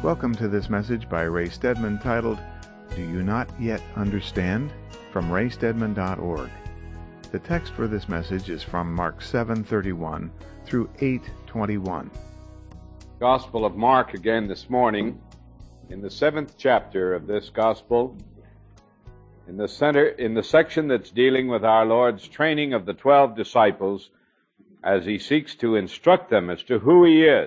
Welcome to this message by Ray Stedman titled, Do You Not Yet Understand? From raystedman.org. The text for this message is from Mark 7:31 through 8:21. Gospel of Mark again this morning, in the 7th chapter of this gospel, in the section that's dealing with our Lord's training of the 12 disciples as he seeks to instruct them as to who he is.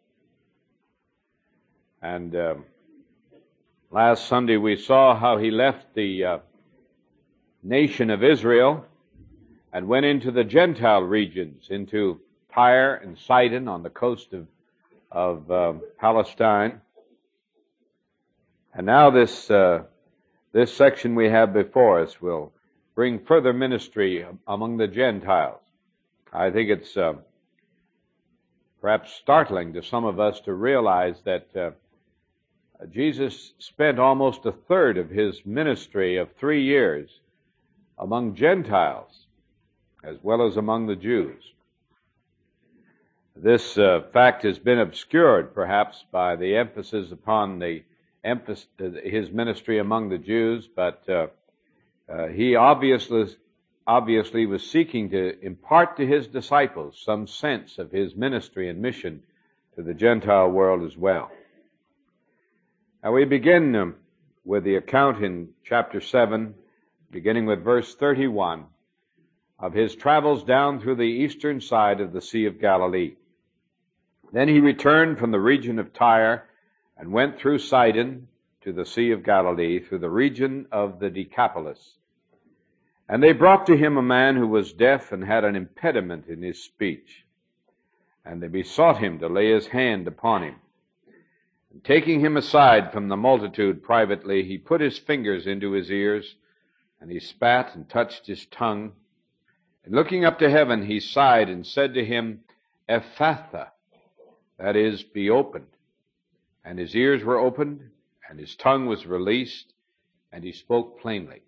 And last Sunday we saw how he left the nation of Israel and went into the Gentile regions, into Tyre and Sidon on the coast of Palestine. And now this section we have before us will bring further ministry among the Gentiles. I think it's perhaps startling to some of us to realize that Jesus spent almost a third of his ministry of 3 years among Gentiles as well as among the Jews. This fact has been obscured perhaps by the emphasis upon his ministry among the Jews, but he obviously was seeking to impart to his disciples some sense of his ministry and mission to the Gentile world as well. Now we begin with the account in chapter 7, beginning with verse 31, of his travels down through the eastern side of the Sea of Galilee. Then he returned from the region of Tyre and went through Sidon to the Sea of Galilee, through the region of the Decapolis. And they brought to him a man who was deaf and had an impediment in his speech. And they besought him to lay his hand upon him. And taking him aside from the multitude privately, he put his fingers into his ears, and he spat and touched his tongue. And looking up to heaven, he sighed and said to him, Ephphatha, that is, be opened. And his ears were opened, and his tongue was released, and he spoke plainly.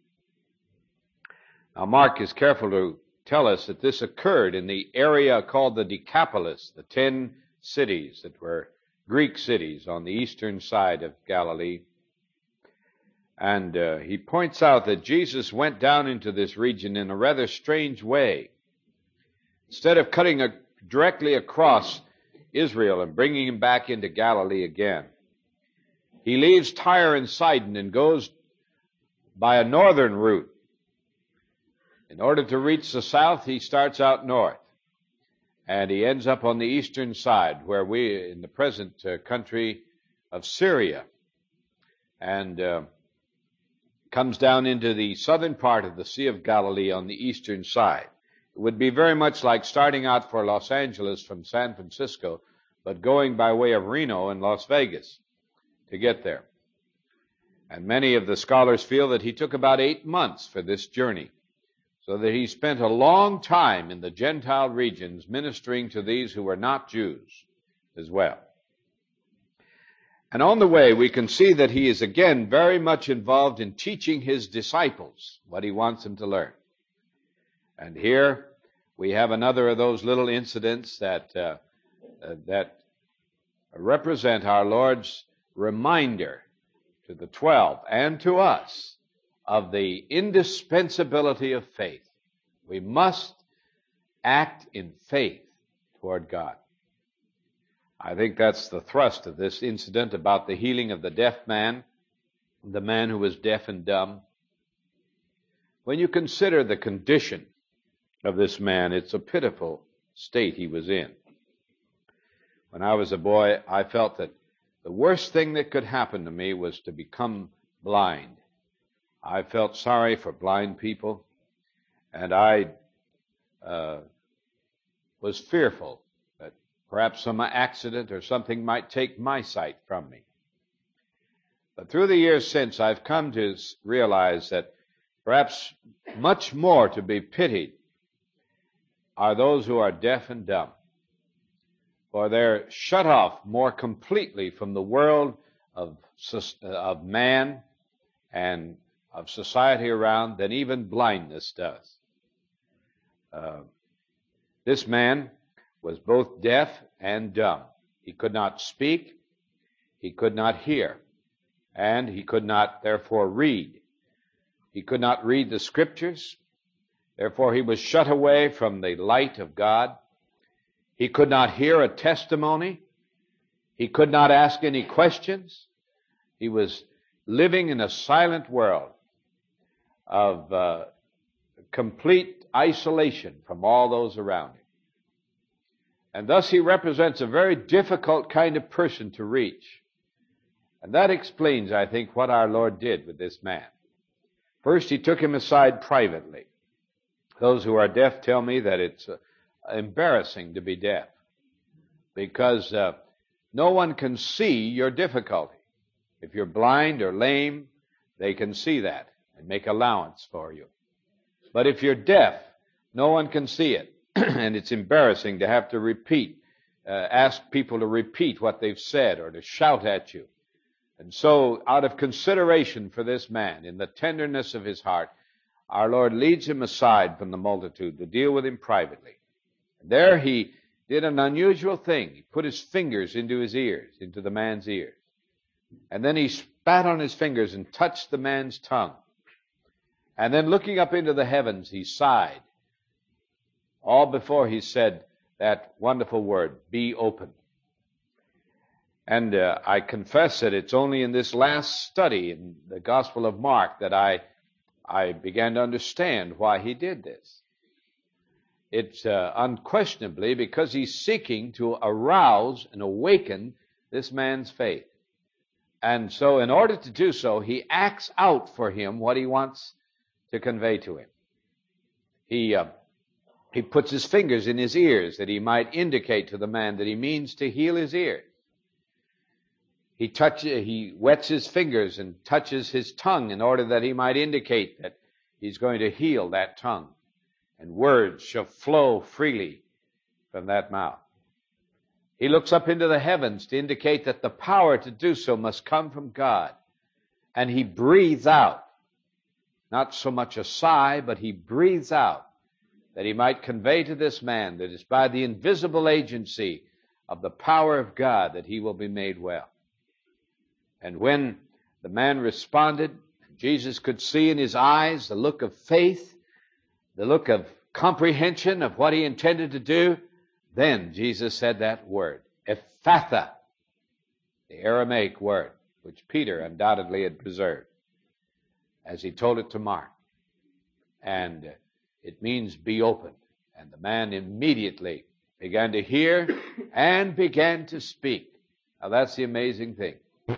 Now Mark is careful to tell us that this occurred in the area called the Decapolis, the 10 cities that were Greek cities on the eastern side of Galilee. And he points out that Jesus went down into this region in a rather strange way. Instead of cutting directly across Israel and bringing him back into Galilee again, he leaves Tyre and Sidon and goes by a northern route. In order to reach the south, he starts out north, and he ends up on the eastern side, where we, in the present country of Syria, and comes down into the southern part of the Sea of Galilee on the eastern side. It would be very much like starting out for Los Angeles from San Francisco, but going by way of Reno and Las Vegas to get there. And many of the scholars feel that he took about 8 months for this journey, so that he spent a long time in the Gentile regions ministering to these who were not Jews as well. And on the way, we can see that he is again very much involved in teaching his disciples what he wants them to learn. And here we have another of those little incidents that represent our Lord's reminder to the 12 and to us of the indispensability of faith. We must act in faith toward God. I think that's the thrust of this incident about the healing of the deaf man, the man who was deaf and dumb. When you consider the condition of this man, it's a pitiful state he was in. When I was a boy, I felt that the worst thing that could happen to me was to become blind. I felt sorry for blind people, and I was fearful that perhaps some accident or something might take my sight from me. But through the years since, I've come to realize that perhaps much more to be pitied are those who are deaf and dumb, for they're shut off more completely from the world of man and of society around than even blindness does. This man was both deaf and dumb. He could not speak. He could not hear, and he could not, therefore, read. He could not read the Scriptures. Therefore, he was shut away from the light of God. He could not hear a testimony. He could not ask any questions. He was living in a silent world of complete isolation from all those around him. And thus he represents a very difficult kind of person to reach. And that explains, I think, what our Lord did with this man. First, he took him aside privately. Those who are deaf tell me that it's embarrassing to be deaf because no one can see your difficulty. If you're blind or lame, they can see that and make allowance for you. But if you're deaf, no one can see it, and it's embarrassing to have to ask people to repeat what they've said or to shout at you. And so, out of consideration for this man, in the tenderness of his heart, our Lord leads him aside from the multitude to deal with him privately. And there he did an unusual thing. He put his fingers into his ears, into the man's ears. And then he spat on his fingers and touched the man's tongue. And then looking up into the heavens, he sighed, all before he said that wonderful word, "Be open." And I confess that it's only in this last study in the Gospel of Mark that I began to understand why he did this. It's unquestionably because he's seeking to arouse and awaken this man's faith. And so in order to do so, he acts out for him what he wants to convey to him. He puts his fingers in his ears that he might indicate to the man that he means to heal his ears. He wets his fingers and touches his tongue in order that he might indicate that he's going to heal that tongue. And words shall flow freely from that mouth. He looks up into the heavens to indicate that the power to do so must come from God. And he breathes out, not so much a sigh, but he breathes out that he might convey to this man that it's by the invisible agency of the power of God that he will be made well. And when the man responded, Jesus could see in his eyes the look of faith, the look of comprehension of what he intended to do. Then Jesus said that word, Ephphatha, the Aramaic word, which Peter undoubtedly had preserved, as he told it to Mark. And it means be opened. And the man immediately began to hear and began to speak. Now that's the amazing thing.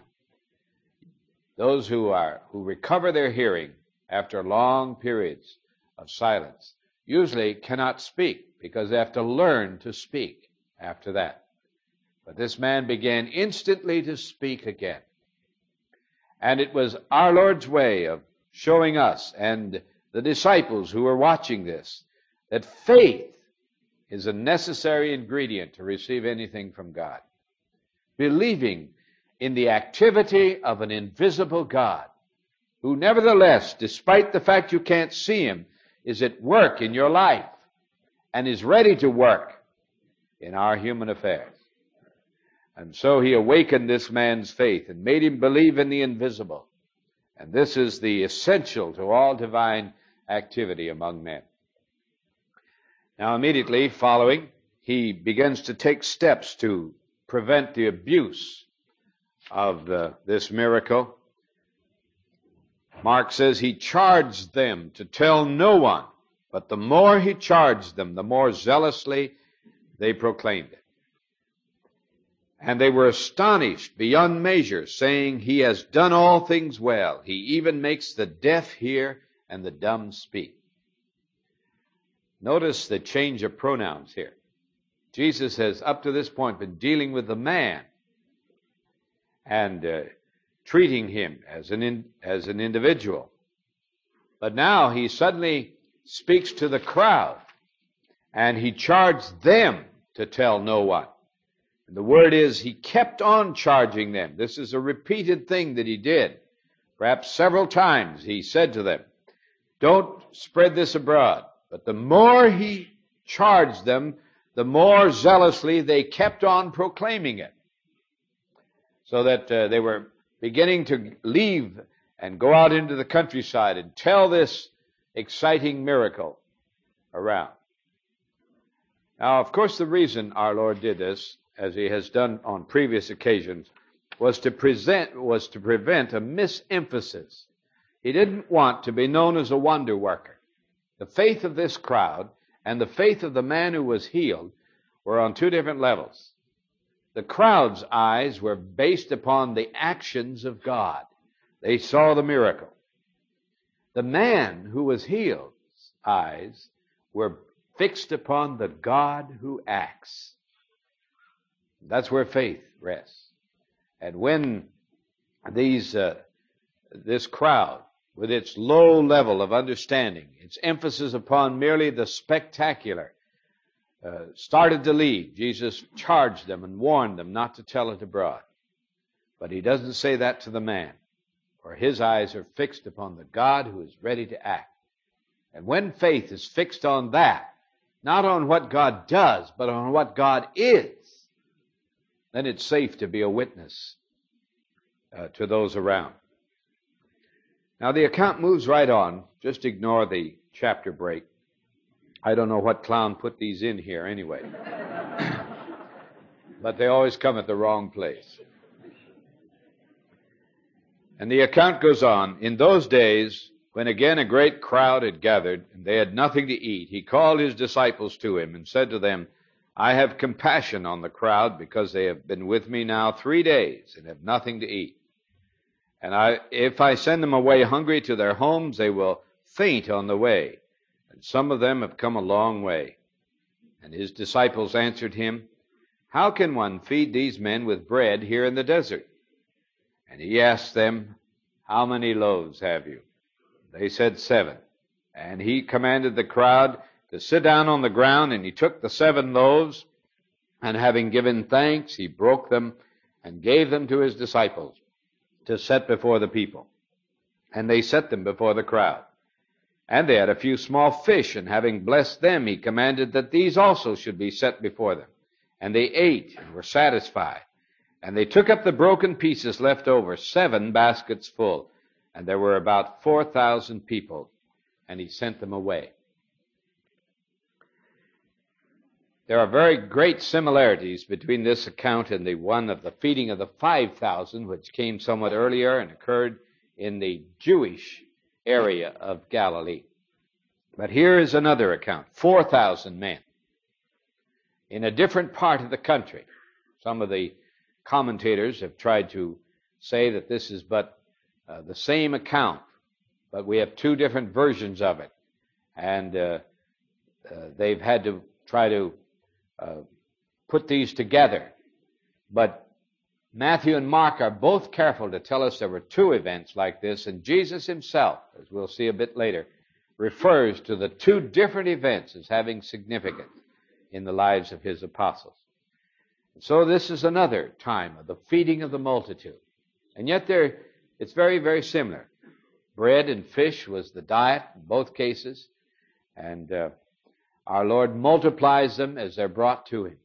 Those who recover their hearing after long periods of silence usually cannot speak because they have to learn to speak after that. But this man began instantly to speak again. And it was our Lord's way of showing us and the disciples who were watching this that faith is a necessary ingredient to receive anything from God. Believing in the activity of an invisible God, who nevertheless, despite the fact you can't see him, is at work in your life and is ready to work in our human affairs. And so he awakened this man's faith and made him believe in the invisible. And this is the essential to all divine activity among men. Now immediately following, he begins to take steps to prevent the abuse of this miracle. Mark says he charged them to tell no one, but the more he charged them, the more zealously they proclaimed it. And they were astonished beyond measure, saying, "He has done all things well. He even makes the deaf hear and the dumb speak." Notice the change of pronouns here. Jesus has up to this point been dealing with the man and treating him as an individual. But now he suddenly speaks to the crowd, and he charged them to tell no one. And the word is, he kept on charging them. This is a repeated thing that he did. Perhaps several times he said to them, "Don't spread this abroad." But the more he charged them, the more zealously they kept on proclaiming it. so that they were beginning to leave and go out into the countryside and tell this exciting miracle around. Now, of course, the reason our Lord did this, as he has done on previous occasions, was to prevent a misemphasis. He didn't want to be known as a wonder worker. The faith of this crowd and the faith of the man who was healed were on two different levels. The crowd's eyes were based upon the actions of God. They saw the miracle. The man who was healed's eyes were fixed upon the God who acts. That's where faith rests. And when this crowd, with its low level of understanding, its emphasis upon merely the spectacular, started to leave, Jesus charged them and warned them not to tell it abroad. But he doesn't say that to the man, for his eyes are fixed upon the God who is ready to act. And when faith is fixed on that, not on what God does, but on what God is, then it's safe to be a witness to those around. Now the account moves right on. Just ignore the chapter break. I don't know what clown put these in here anyway. But they always come at the wrong place. And the account goes on. In those days, when again a great crowd had gathered, and they had nothing to eat, he called his disciples to him and said to them, I have compassion on the crowd, because they have been with me now 3 days and have nothing to eat. And if I send them away hungry to their homes, they will faint on the way. And some of them have come a long way. And his disciples answered him, How can one feed these men with bread here in the desert? And he asked them, How many loaves have you? They said 7. And he commanded the crowd to sit down on the ground, and he took the 7 loaves, and having given thanks, he broke them and gave them to his disciples to set before the people. And they set them before the crowd. And they had a few small fish, and having blessed them, he commanded that these also should be set before them. And they ate and were satisfied. And they took up the broken pieces left over, 7 baskets full. And there were about 4,000 people, and he sent them away. There are very great similarities between this account and the one of the feeding of the 5,000, which came somewhat earlier and occurred in the Jewish area of Galilee. But here is another account, 4,000 men in a different part of the country. Some of the commentators have tried to say that this is but the same account, but we have 2 different versions of it. And they've had to try to put these together. But Matthew and Mark are both careful to tell us there were 2 events like this, and Jesus himself, as we'll see a bit later, refers to the 2 different events as having significance in the lives of his apostles. So this is another time of the feeding of the multitude. And yet it's very, very similar. Bread and fish was the diet in both cases, and our Lord multiplies them as they're brought to him.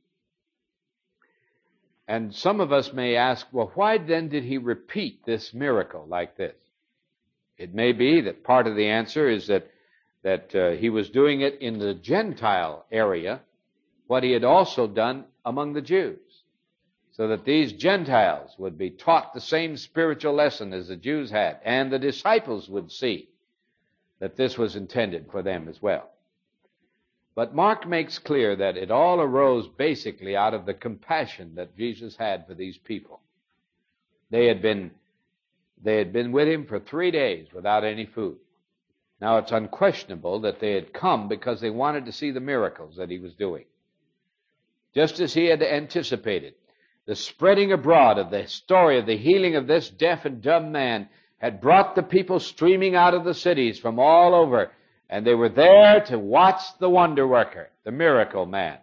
And some of us may ask, well, why then did he repeat this miracle like this? It may be that part of the answer is that he was doing it in the Gentile area, what he had also done among the Jews, so that these Gentiles would be taught the same spiritual lesson as the Jews had, and the disciples would see that this was intended for them as well. But Mark makes clear that it all arose basically out of the compassion that Jesus had for these people. They had been with him for 3 days without any food. Now it's unquestionable that they had come because they wanted to see the miracles that he was doing. Just as he had anticipated, the spreading abroad of the story of the healing of this deaf and dumb man had brought the people streaming out of the cities from all over, and they were there to watch the wonder worker, the miracle man.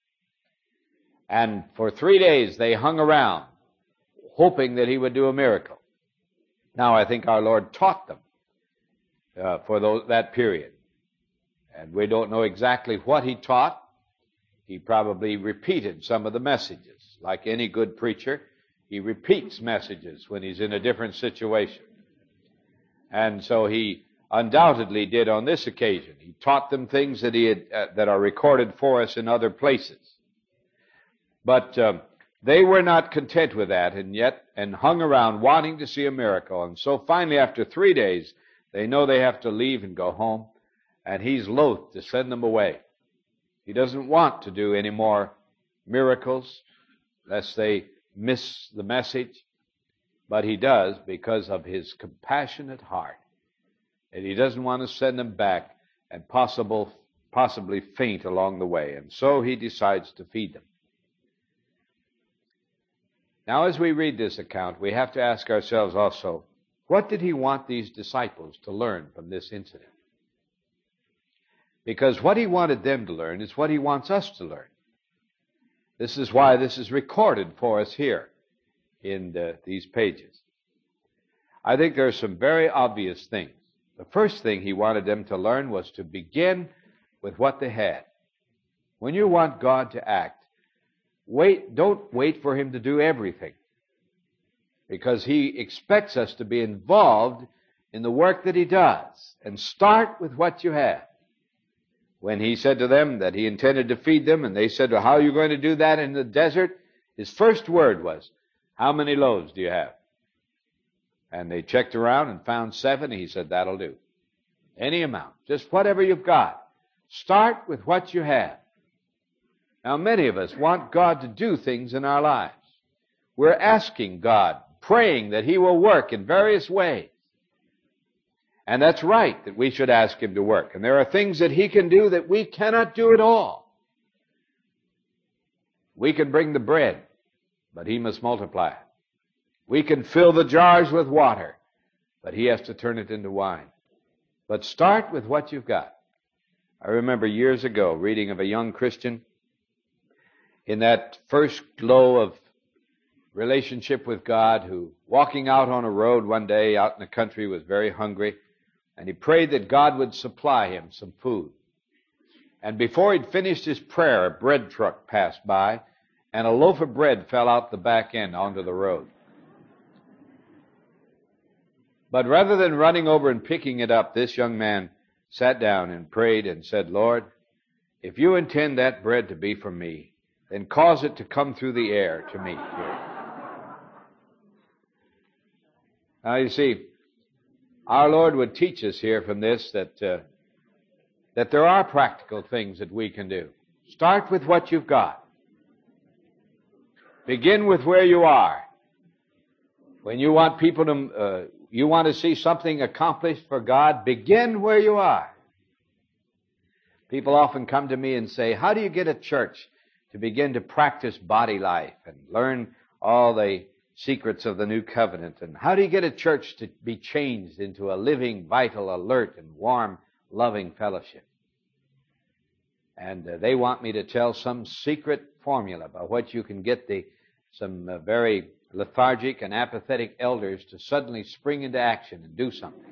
And for 3 days they hung around, hoping that he would do a miracle. Now I think our Lord taught them for that period. And we don't know exactly what he taught. He probably repeated some of the messages. Like any good preacher, He repeats messages when he's in a different situation. And so he undoubtedly did on this occasion. He taught them things that that are recorded for us in other places. But they were not content with that, and hung around wanting to see a miracle. And so finally, after 3 days, they know they have to leave and go home, and he's loath to send them away. He doesn't want to do any more miracles, lest they miss the message, but he does because of his compassionate heart. And he doesn't want to send them back and possibly faint along the way. And so he decides to feed them. Now, as we read this account, we have to ask ourselves also, what did he want these disciples to learn from this incident? Because what he wanted them to learn is what he wants us to learn. This is why this is recorded for us here in these pages. I think there are some very obvious things. The first thing he wanted them to learn was to begin with what they had. When you want God to act, don't wait for him to do everything, because he expects us to be involved in the work that he does. And start with what you have. When he said to them that he intended to feed them, and they said, well, how are you going to do that in the desert? His first word was, how many loaves do you have? And they checked around and found 7. He said, that'll do. Any amount, just whatever you've got. Start with what you have. Now, many of us want God to do things in our lives. We're asking God, praying that he will work in various ways. And that's right that we should ask him to work. And there are things that he can do that we cannot do at all. We can bring the bread, but he must multiply it. We can fill the jars with water, but he has to turn it into wine. But start with what you've got. I remember years ago reading of a young Christian in that first glow of relationship with God, who, walking out on a road one day out in the country, was very hungry, and he prayed that God would supply him some food. And before he'd finished his prayer, a bread truck passed by, and a loaf of bread fell out the back end onto the road. But rather than running over and picking it up, this young man sat down and prayed and said, Lord, if you intend that bread to be for me, then cause it to come through the air to me here. Now, you see, our Lord would teach us here from this that there are practical things that we can do. Start with what you've got. Begin with where you are. When you want people to, you want to see something accomplished for God, begin where you are. People often come to me and say, how do you get a church to begin to practice body life and learn all the secrets of the new covenant? And how do you get a church to be changed into a living, vital, alert, and warm, loving fellowship? And they want me to tell some secret formula by which you can get some very lethargic and apathetic elders to suddenly spring into action and do something.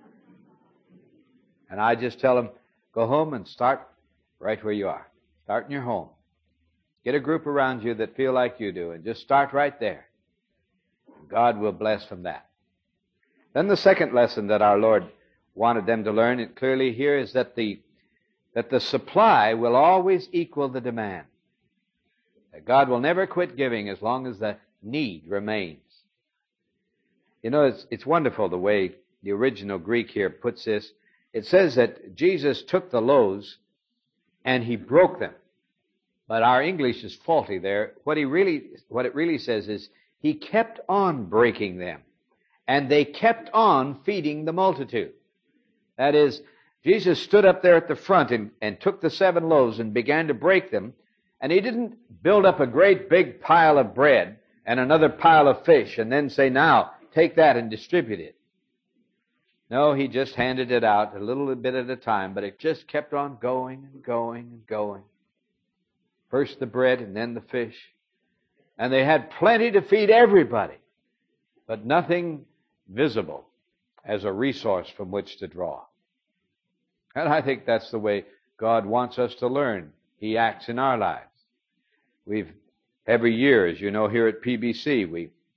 And I just tell them, go home and start right where you are. Start in your home. Get a group around you that feel like you do, and just start right there. God will bless from that. Then the second lesson that our Lord wanted them to learn, and clearly here, is that the supply will always equal the demand. That God will never quit giving as long as the need remains. You know, it's wonderful the way the original Greek here puts this. It says that Jesus took the loaves and he broke them. But our English is faulty there. What it really says is he kept on breaking them, and they kept on feeding the multitude. That is, Jesus stood up there at the front and took the 7 loaves and began to break them, and he didn't build up a great big pile of bread and another pile of fish and then say, now, take that and distribute it. No, he just handed it out a little bit at a time, but it just kept on going and going and going. First the bread and then the fish. And they had plenty to feed everybody, but nothing visible as a resource from which to draw. And I think that's the way God wants us to learn. He acts in our lives. Every year, as you know, here at PBC, we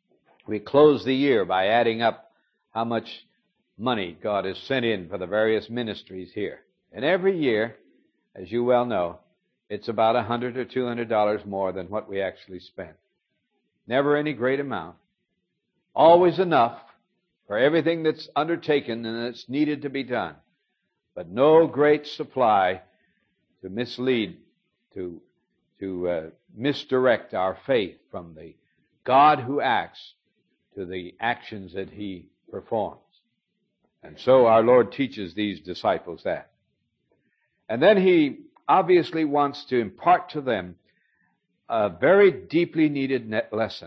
We close the year by adding up how much money God has sent in for the various ministries here. And every year, as you well know, it's about $100 or $200 more than what we actually spend. Never any great amount. Always enough for everything that's undertaken and that's needed to be done. But no great supply to mislead, to misdirect our faith from the God who acts to the actions that He performs. And so our Lord teaches these disciples that. And then He obviously wants to impart to them a very deeply needed lesson.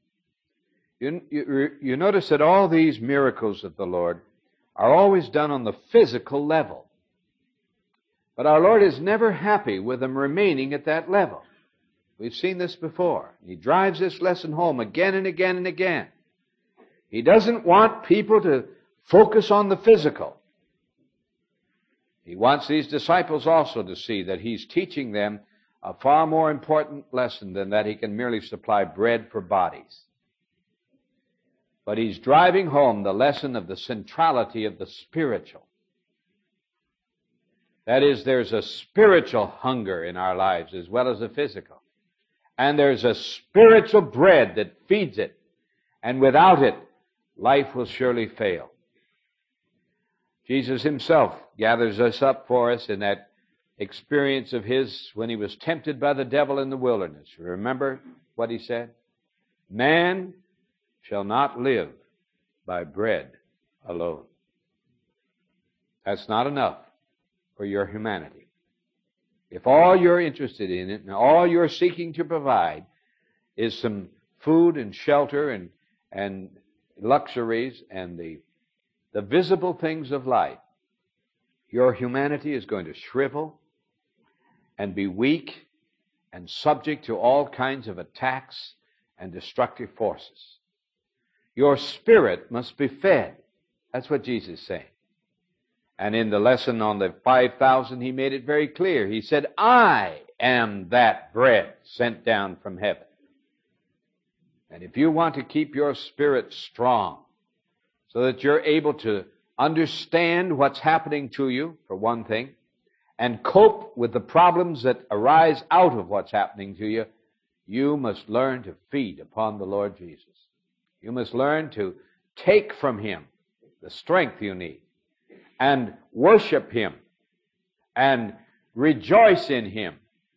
You notice that all these miracles of the Lord are always done on the physical level. But our Lord is never happy with them remaining at that level. We've seen this before. He drives this lesson home again and again and again. He doesn't want people to focus on the physical. He wants these disciples also to see that He's teaching them a far more important lesson than that He can merely supply bread for bodies. But He's driving home the lesson of the centrality of the spiritual. That is, there's a spiritual hunger in our lives as well as a physical. And there's a spiritual bread that feeds it. And without it, life will surely fail. Jesus Himself gathers us up for us in that experience of His when He was tempted by the devil in the wilderness. Remember what He said? Man shall not live by bread alone. That's not enough for your humanity. If all you're interested in it and all you're seeking to provide is some food and shelter and luxuries and the visible things of life, your humanity is going to shrivel and be weak and subject to all kinds of attacks and destructive forces. Your spirit must be fed. That's what Jesus is saying. And in the lesson on the 5,000, He made it very clear. He said, I am that bread sent down from heaven. And if you want to keep your spirit strong so that you're able to understand what's happening to you, for one thing, and cope with the problems that arise out of what's happening to you, you must learn to feed upon the Lord Jesus. You must learn to take from Him the strength you need and worship Him and rejoice in Him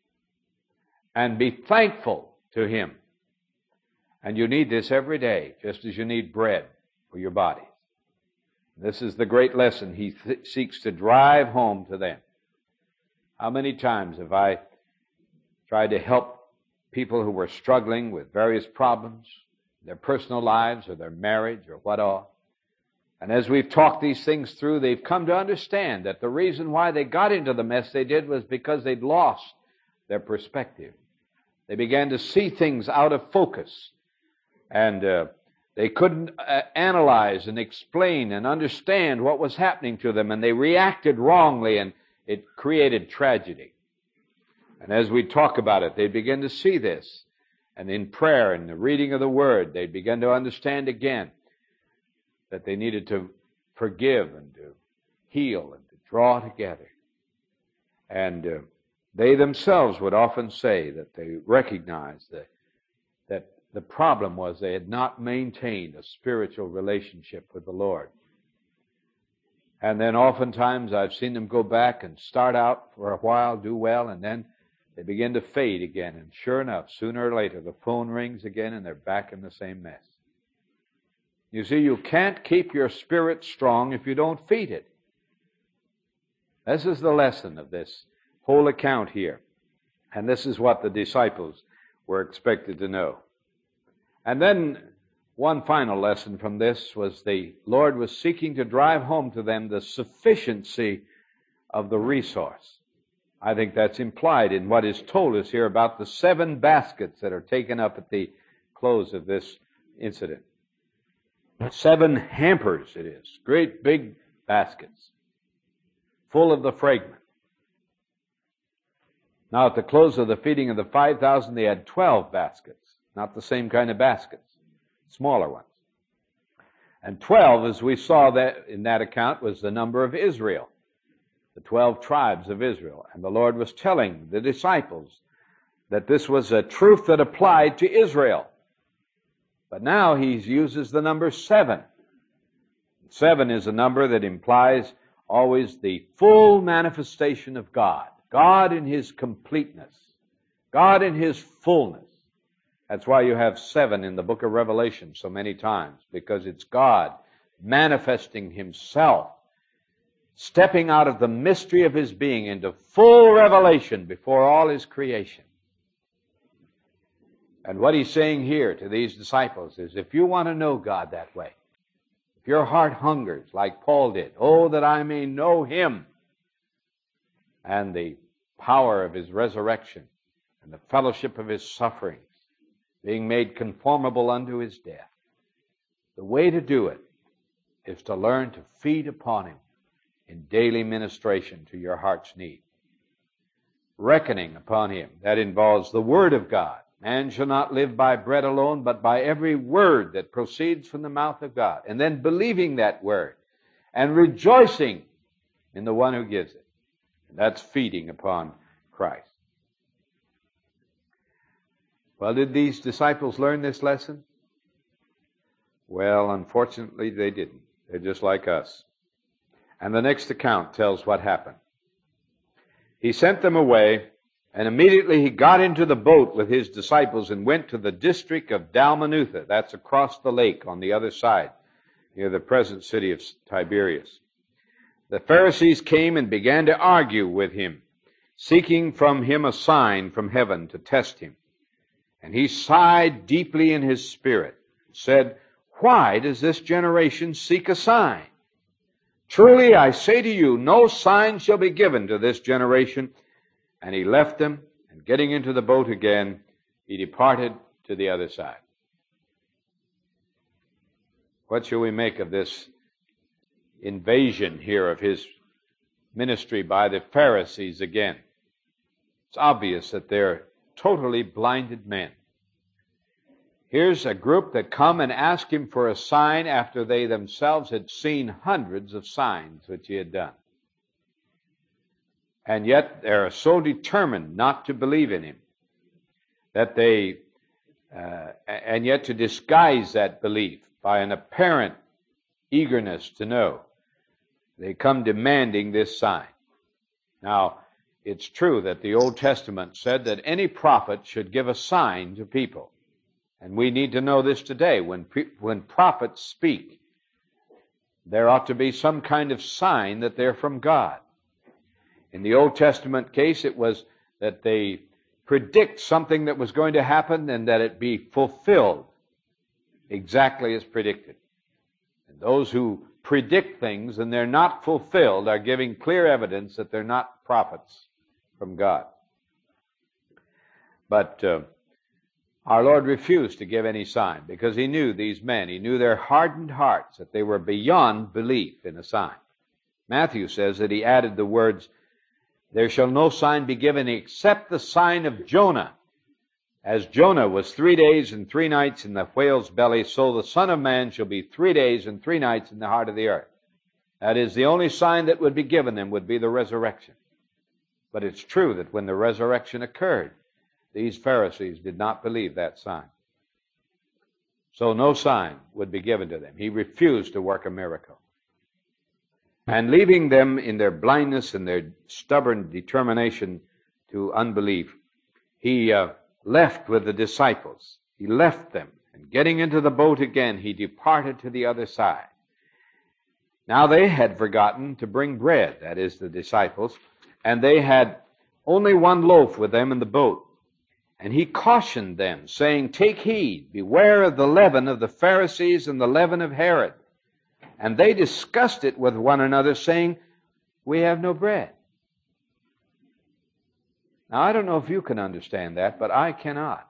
and be thankful to Him. And you need this every day, just as you need bread for your bodies. This is the great lesson He seeks to drive home to them. How many times have I tried to help people who were struggling with various problems, their personal lives or their marriage or what all? And as we've talked these things through, they've come to understand that the reason why they got into the mess they did was because they'd lost their perspective. They began to see things out of focus. And they couldn't analyze and explain and understand what was happening to them. And they reacted wrongly, and it created tragedy. And as we talk about it, they begin to see this. And in prayer and the reading of the Word, they begin to understand again that they needed to forgive and to heal and to draw together. And they themselves would often say that they recognized that the problem was they had not maintained a spiritual relationship with the Lord. And then oftentimes I've seen them go back and start out for a while, do well, and then they begin to fade again. And sure enough, sooner or later, the phone rings again and they're back in the same mess. You see, you can't keep your spirit strong if you don't feed it. This is the lesson of this whole account here. And this is what the disciples were expected to know. And then one final lesson from this was the Lord was seeking to drive home to them the sufficiency of the resource. I think that's implied in what is told us here about the 7 baskets that are taken up at the close of this incident. 7 hampers it is, great big baskets, full of the fragment. Now at the close of the feeding of the 5,000, they had 12 baskets, not the same kind of baskets, smaller ones. And 12, as we saw that in that account, was the number of Israel, the 12 tribes of Israel. And the Lord was telling the disciples that this was a truth that applied to Israel. But now he uses the number 7. 7 is a number that implies always the full manifestation of God. God in His completeness. God in His fullness. That's why you have 7 in the book of Revelation so many times, because it's God manifesting Himself, stepping out of the mystery of His being into full revelation before all His creation. And what He's saying here to these disciples is, if you want to know God that way, if your heart hungers like Paul did, oh, that I may know Him and the power of His resurrection and the fellowship of His sufferings, being made conformable unto His death. The way to do it is to learn to feed upon Him in daily ministration to your heart's need. Reckoning upon Him, that involves the Word of God. Man shall not live by bread alone, but by every word that proceeds from the mouth of God. And then believing that word and rejoicing in the one who gives it. And that's feeding upon Christ. Well, did these disciples learn this lesson? Well, unfortunately, they didn't. They're just like us. And the next account tells what happened. He sent them away, and immediately he got into the boat with his disciples and went to the district of Dalmanutha. That's across the lake on the other side, near the present city of Tiberias. The Pharisees came and began to argue with him, seeking from him a sign from heaven to test him. And he sighed deeply in his spirit, and said, "Why does this generation seek a sign? Truly I say to you, no sign shall be given to this generation." And he left them, and getting into the boat again, he departed to the other side. What shall we make of this invasion here of his ministry by the Pharisees again? It's obvious that they're totally blinded men. Here's a group that come and ask him for a sign after they themselves had seen hundreds of signs which he had done. And yet they are so determined not to believe in him that they, and yet to disguise that belief by an apparent eagerness to know, they come demanding this sign. Now, it's true that the Old Testament said that any prophet should give a sign to people. And we need to know this today. When prophets speak, there ought to be some kind of sign that they're from God. In the Old Testament case, it was that they predict something that was going to happen and that it be fulfilled exactly as predicted. And those who predict things and they're not fulfilled are giving clear evidence that they're not prophets from God. But our Lord refused to give any sign because he knew these men. He knew their hardened hearts, that they were beyond belief in a sign. Matthew says that he added the words, "There shall no sign be given except the sign of Jonah. As Jonah was 3 days and 3 nights in the whale's belly, so the Son of Man shall be 3 days and 3 nights in the heart of the earth." That is, the only sign that would be given them would be the resurrection. But it's true that when the resurrection occurred, these Pharisees did not believe that sign. So no sign would be given to them. He refused to work a miracle. And leaving them in their blindness and their stubborn determination to unbelief, he left with the disciples. He left them, and getting into the boat again, he departed to the other side. Now they had forgotten to bring bread, that is, the disciples, and they had only 1 loaf with them in the boat. And he cautioned them, saying, "Take heed, beware of the leaven of the Pharisees and the leaven of Herod." And they discussed it with one another, saying, "We have no bread." Now, I don't know if you can understand that, but I cannot.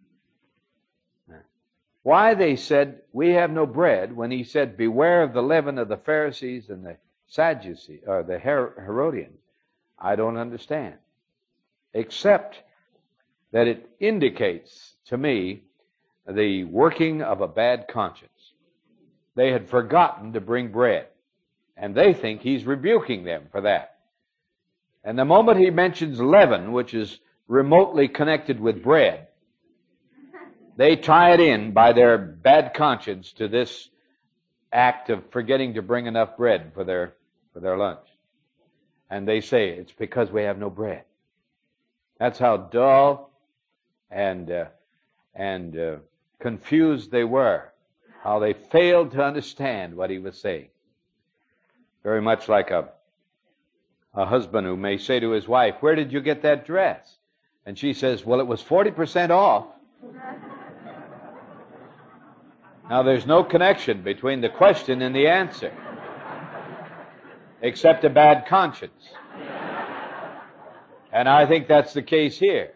Why they said, "We have no bread," when he said, "Beware of the leaven of the Pharisees and the Sadducees," or the Herodians, I don't understand. Except that it indicates to me the working of a bad conscience. they had forgotten to bring bread. And they think he's rebuking them for that. And the moment he mentions leaven, which is remotely connected with bread, they tie it in by their bad conscience to this act of forgetting to bring enough bread for their lunch. And they say, it's because we have no bread. That's how dull and confused they were, how they failed to understand what he was saying. Very much like a husband who may say to his wife, where did you get that dress? And she says, well, it was 40% off. Now, there's no connection between the question and the answer, except a bad conscience. And I think that's the case here.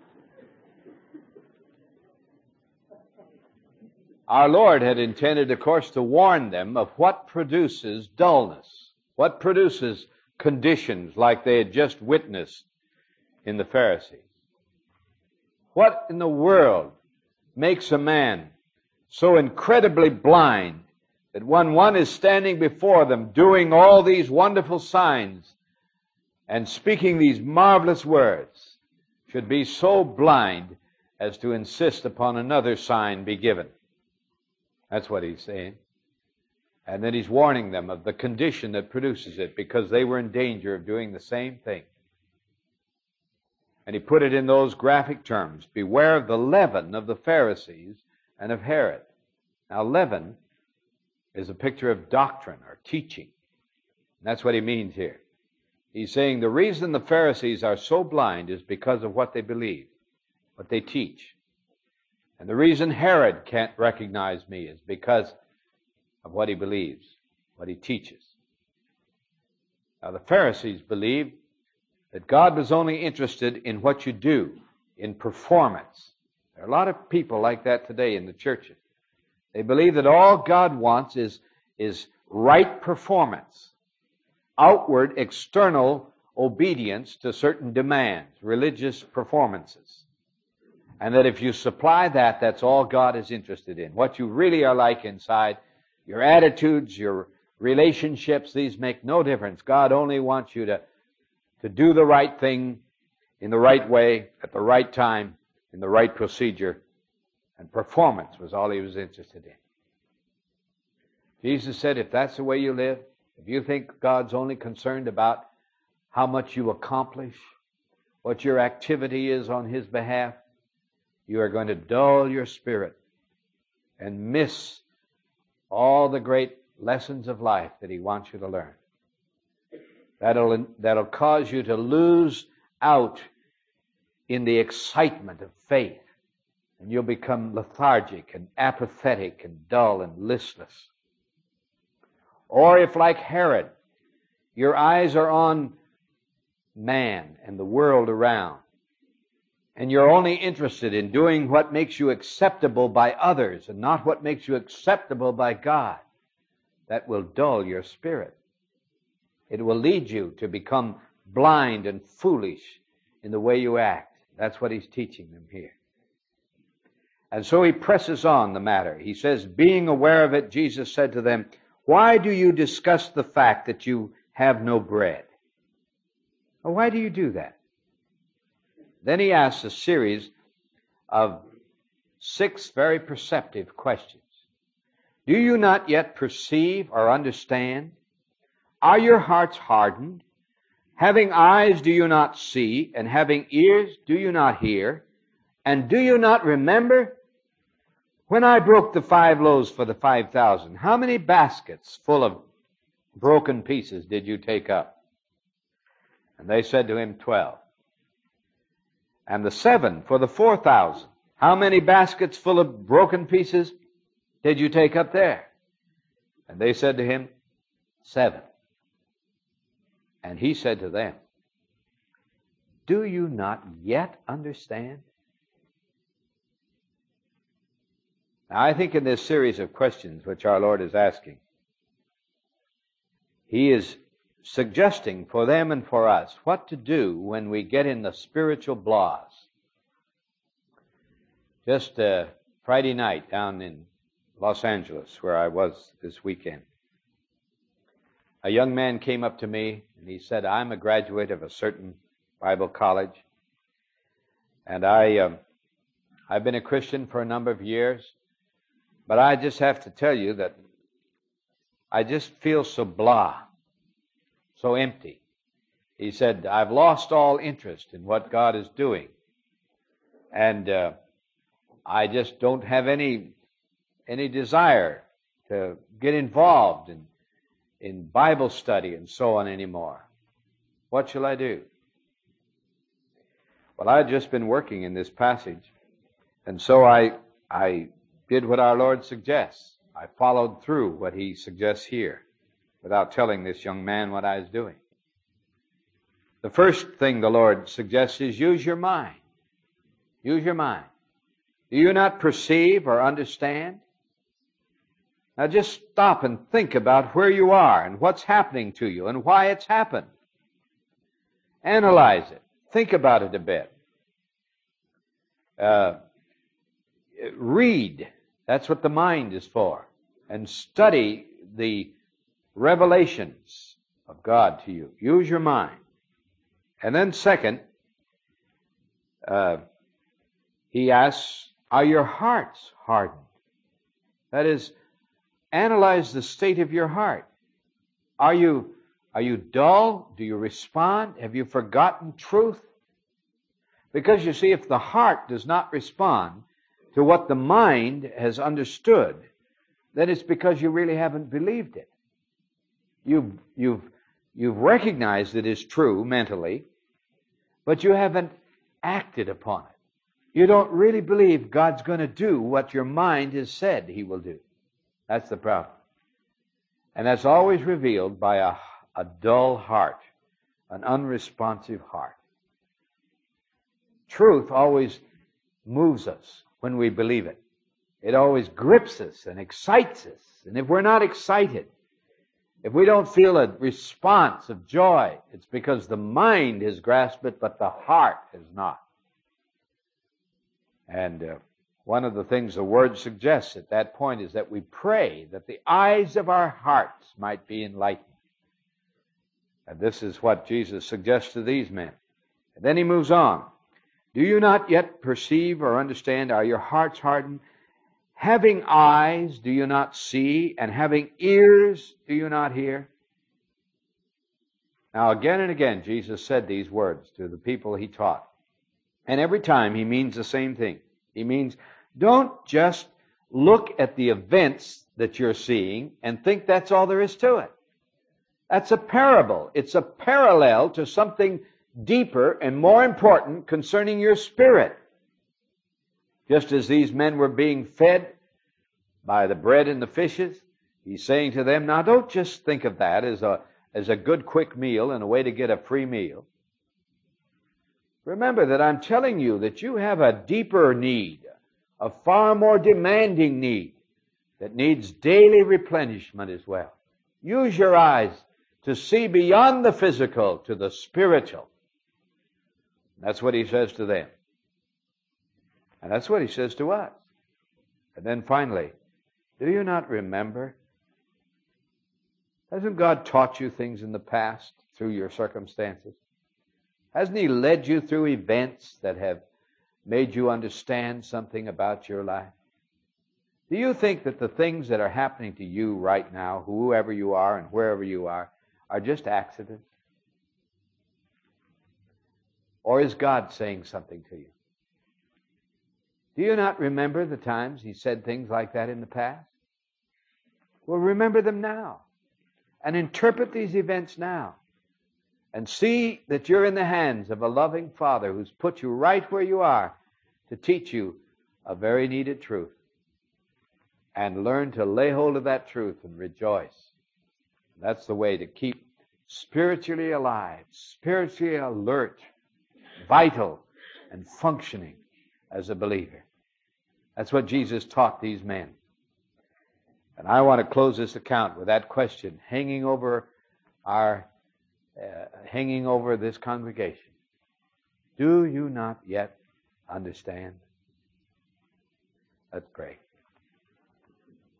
Our Lord had intended, of course, to warn them of what produces dullness, what produces conditions like they had just witnessed in the Pharisees. What in the world makes a man so incredibly blind that when one is standing before them doing all these wonderful signs and speaking these marvelous words, should be so blind as to insist upon another sign be given? That's what he's saying. And then he's warning them of the condition that produces it, because they were in danger of doing the same thing. And he put it in those graphic terms: beware of the leaven of the Pharisees and of Herod. Now, leaven is a picture of doctrine or teaching. That's what he means here. He's saying the reason the Pharisees are so blind is because of what they believe, what they teach. And the reason Herod can't recognize me is because of what he believes, what he teaches. Now, the Pharisees believed that God was only interested in what you do, in performance. There are a lot of people like that today in the churches. They believe that all God wants is right performance, outward, external obedience to certain demands, religious performances. And that if you supply that, that's all God is interested in. What you really are like inside, your attitudes, your relationships, these make no difference. God only wants you to do the right thing in the right way, at the right time, in the right procedure. And performance was all he was interested in. Jesus said, if that's the way you live, if you think God's only concerned about how much you accomplish, what your activity is on his behalf, you are going to dull your spirit and miss all the great lessons of life that he wants you to learn. That'll cause you to lose out in the excitement of faith, and you'll become lethargic and apathetic and dull and listless. Or if, like Herod, your eyes are on man and the world around, and you're only interested in doing what makes you acceptable by others and not what makes you acceptable by God, that will dull your spirit. It will lead you to become blind and foolish in the way you act. That's what he's teaching them here. And so he presses on the matter. He says, being aware of it, Jesus said to them, why do you discuss the fact that you have no bread? Well, why do you do that? Then he asks a series of 6 very perceptive questions. Do you not yet perceive or understand? Are your hearts hardened? Having eyes, do you not see? And having ears, do you not hear? And do you not remember? When I broke the 5 loaves for the 5,000, how many baskets full of broken pieces did you take up? And they said to him, 12. And the 7 for the 4,000, how many baskets full of broken pieces did you take up there? And they said to him, 7. And he said to them, do you not yet understand? Now, I think in this series of questions which our Lord is asking, he is suggesting for them and for us what to do when we get in the spiritual blahs. Just Friday night down in Los Angeles, where I was this weekend. A young man came up to me and he said, I'm a graduate of a certain Bible college, and I've been a Christian for a number of years, but I just have to tell you that I just feel so blah, so empty. He said, I've lost all interest in what God is doing, and I just don't have any desire to get involved in Bible study and so on anymore. What shall I do? Well, I had just been working in this passage, and so I did what our Lord suggests. I followed through what He suggests here without telling this young man what I was doing. The first thing the Lord suggests is use your mind. Use your mind. Do you not perceive or understand? Now just stop and think about where you are and what's happening to you and why it's happened. Analyze it. Think about it a bit. Read. That's what the mind is for. And study the revelations of God to you. Use your mind. And then second, he asks, are your hearts hardened? That is, analyze the state of your heart. Are you dull? Do you respond? Have you forgotten truth? Because you see, if the heart does not respond to what the mind has understood, then it's because you really haven't believed it. You've recognized it is true mentally, but you haven't acted upon it. You don't really believe God's going to do what your mind has said He will do. That's the problem. And that's always revealed by a dull heart, an unresponsive heart. Truth always moves us when we believe it. It always grips us and excites us. And if we're not excited, if we don't feel a response of joy, it's because the mind has grasped it, but the heart has not. And one of the things the Word suggests at that point is that we pray that the eyes of our hearts might be enlightened. And this is what Jesus suggests to these men. And then He moves on. Do you not yet perceive or understand? Are your hearts hardened? Having eyes, do you not see? And having ears, do you not hear? Now, again and again, Jesus said these words to the people He taught. And every time He means the same thing. He means, don't just look at the events that you're seeing and think that's all there is to it. That's a parable. It's a parallel to something deeper and more important concerning your spirit. Just as these men were being fed by the bread and the fishes, He's saying to them, now don't just think of that as a good quick meal and a way to get a free meal. Remember that I'm telling you that you have a deeper need, a far more demanding need that needs daily replenishment as well. Use your eyes to see beyond the physical to the spiritual. That's what He says to them. And that's what He says to us. And then finally, do you not remember? Hasn't God taught you things in the past through your circumstances? Hasn't He led you through events that have made you understand something about your life? Do you think that the things that are happening to you right now, whoever you are and wherever you are just accidents? Or is God saying something to you? Do you not remember the times He said things like that in the past? Well, remember them now. And interpret these events now. And see that you're in the hands of a loving Father who's put you right where you are to teach you a very needed truth. And learn to lay hold of that truth and rejoice. That's the way to keep spiritually alive, spiritually alert, vital, and functioning as a believer. That's what Jesus taught these men. And I want to close this account with that question hanging over this congregation. Do you not yet understand? Let's pray.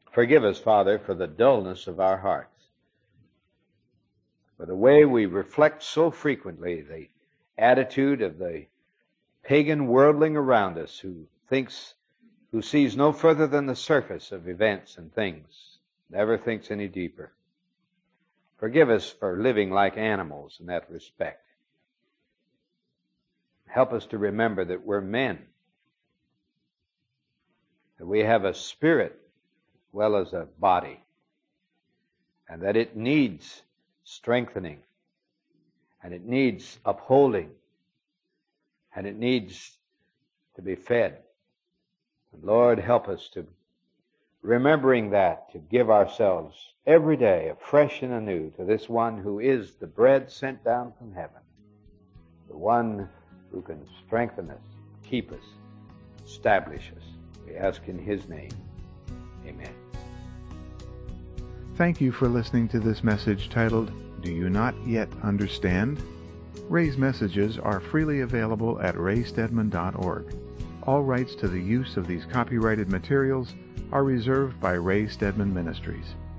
Forgive us, Father, for the dullness of our hearts, for the way we reflect so frequently the attitude of the pagan worldling around us who sees no further than the surface of events and things, never thinks any deeper. Forgive us for living like animals in that respect. Help us to remember that we're men, that we have a spirit as well as a body, and that it needs strengthening, and it needs upholding, and it needs to be fed. And Lord, help us to, remembering that, to give ourselves every day afresh and anew to this one who is the bread sent down from heaven, the one who can strengthen us, keep us, establish us. We ask in His name. Amen. Thank you for listening to this message titled, Do You Not Yet Understand? Ray's messages are freely available at raystedman.org. All rights to the use of these copyrighted materials are reserved by Ray Stedman Ministries.